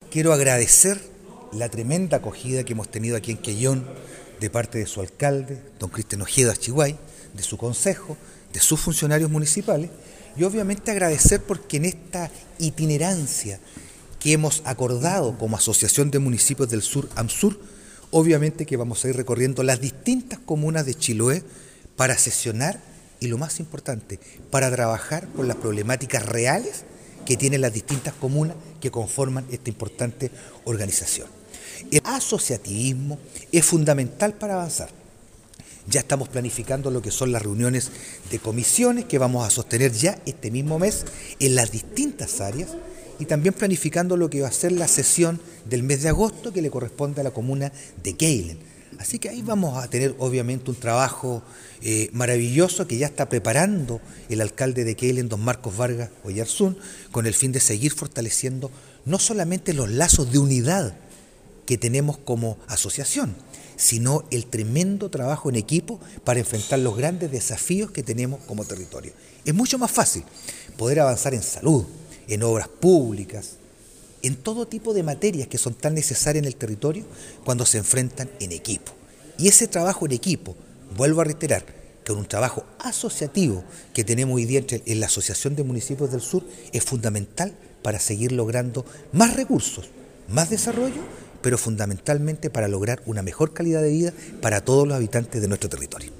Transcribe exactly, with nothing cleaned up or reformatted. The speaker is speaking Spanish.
Quiero agradecer la tremenda acogida que hemos tenido aquí en Quellón de parte de su alcalde, don Cristian Ojeda Chihuay, de su consejo, de sus funcionarios municipales, y obviamente agradecer porque en esta itinerancia que hemos acordado como Asociación de Municipios del Sur, AMSUR, obviamente que vamos a ir recorriendo las distintas comunas de Chiloé para sesionar y, lo más importante, para trabajar con las problemáticas reales que tienen las distintas comunas que conforman esta importante organización. El asociativismo es fundamental para avanzar. Ya estamos planificando lo que son las reuniones de comisiones que vamos a sostener ya este mismo mes en las distintas áreas y también planificando lo que va a ser la sesión del mes de agosto que le corresponde a la comuna de Keilen. Así que ahí vamos a tener obviamente un trabajo eh, maravilloso que ya está preparando el alcalde de Keilen, don Marcos Vargas Oyarzún, con el fin de seguir fortaleciendo no solamente los lazos de unidad que tenemos como asociación, sino el tremendo trabajo en equipo para enfrentar los grandes desafíos que tenemos como territorio. Es mucho más fácil poder avanzar en salud, en obras públicas, en todo tipo de materias que son tan necesarias en el territorio cuando se enfrentan en equipo. Y ese trabajo en equipo, vuelvo a reiterar, con un trabajo asociativo que tenemos hoy día en la Asociación de Municipios del Sur, es fundamental para seguir logrando más recursos, más desarrollo, pero fundamentalmente para lograr una mejor calidad de vida para todos los habitantes de nuestro territorio.